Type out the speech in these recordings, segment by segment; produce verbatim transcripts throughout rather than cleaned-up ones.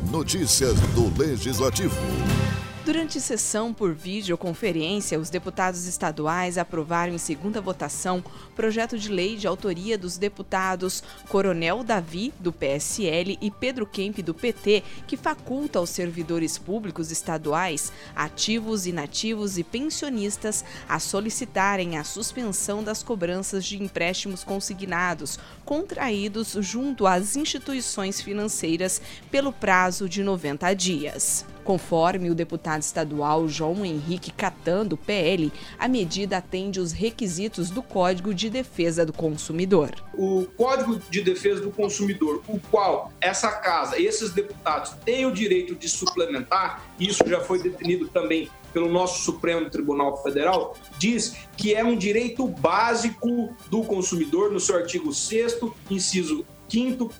Notícias do Legislativo. Durante sessão por videoconferência, os deputados estaduais aprovaram em segunda votação projeto de lei de autoria dos deputados Coronel Davi, do P S L, e Pedro Kemp, do P T, que faculta aos servidores públicos estaduais, ativos, inativos e pensionistas a solicitarem a suspensão das cobranças de empréstimos consignados contraídos junto às instituições financeiras pelo prazo de noventa dias. Conforme o deputado estadual João Henrique Catan, do P L, a medida atende os requisitos do Código de Defesa do Consumidor. O Código de Defesa do Consumidor, o qual essa casa, esses deputados têm o direito de suplementar, isso já foi definido também pelo nosso Supremo Tribunal Federal, diz que é um direito básico do consumidor, no seu artigo sexto, inciso quinto,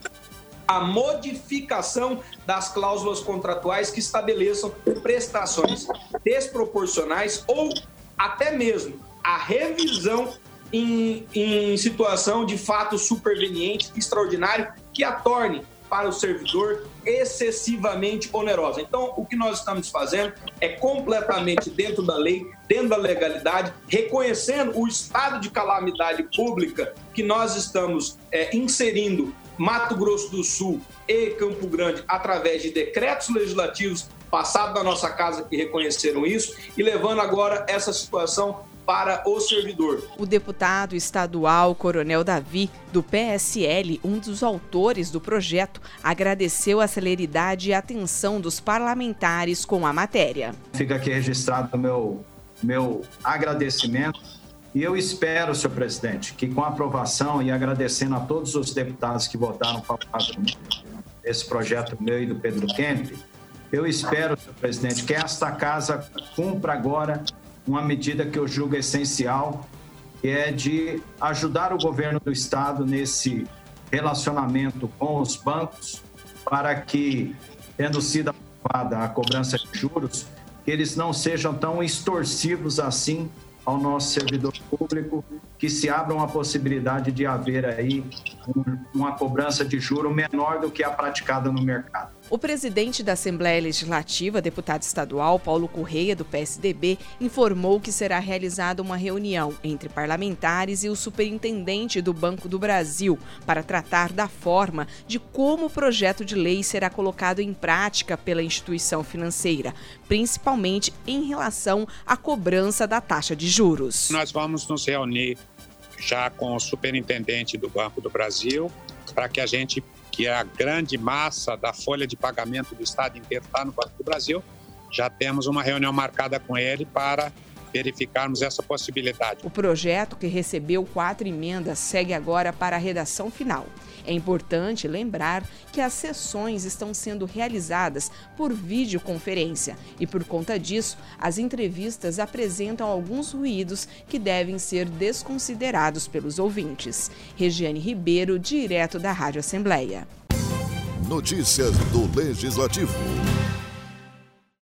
a modificação das cláusulas contratuais que estabeleçam prestações desproporcionais ou até mesmo a revisão em, em situação de fato superveniente, extraordinário, que a torne para o servidor excessivamente onerosa. Então, o que nós estamos fazendo é completamente dentro da lei, dentro da legalidade, reconhecendo o estado de calamidade pública que nós estamos é, inserindo Mato Grosso do Sul e Campo Grande através de decretos legislativos passados na nossa casa que reconheceram isso e levando agora essa situação para o servidor. O deputado estadual Coronel Davi, do P S L, um dos autores do projeto, agradeceu a celeridade e atenção dos parlamentares com a matéria. Fica aqui registrado o meu, meu agradecimento. E eu espero, senhor presidente, que com a aprovação e agradecendo a todos os deputados que votaram favoravelmente esse projeto meu e do Pedro Kemp, eu espero, senhor presidente, que esta casa cumpra agora uma medida que eu julgo essencial, que é de ajudar o governo do estado nesse relacionamento com os bancos para que, tendo sido aprovada a cobrança de juros, que eles não sejam tão extorsivos assim ao nosso servidor público, que se abra uma possibilidade de haver aí uma cobrança de juro menor do que a praticada no mercado. O presidente da Assembleia Legislativa, deputado estadual Paulo Correia, do P S D B, informou que será realizada uma reunião entre parlamentares e o superintendente do Banco do Brasil para tratar da forma de como o projeto de lei será colocado em prática pela instituição financeira, principalmente em relação à cobrança da taxa de juros. Nós vamos nos reunir já com o superintendente do Banco do Brasil para que a gente que a grande massa da folha de pagamento do Estado inteiro está no Banco do Brasil, já temos uma reunião marcada com ele para verificarmos essa possibilidade. O projeto, que recebeu quatro emendas, segue agora para a redação final. É importante lembrar que as sessões estão sendo realizadas por videoconferência e, por conta disso, as entrevistas apresentam alguns ruídos que devem ser desconsiderados pelos ouvintes. Regiane Ribeiro, direto da Rádio Assembleia. Notícias do Legislativo.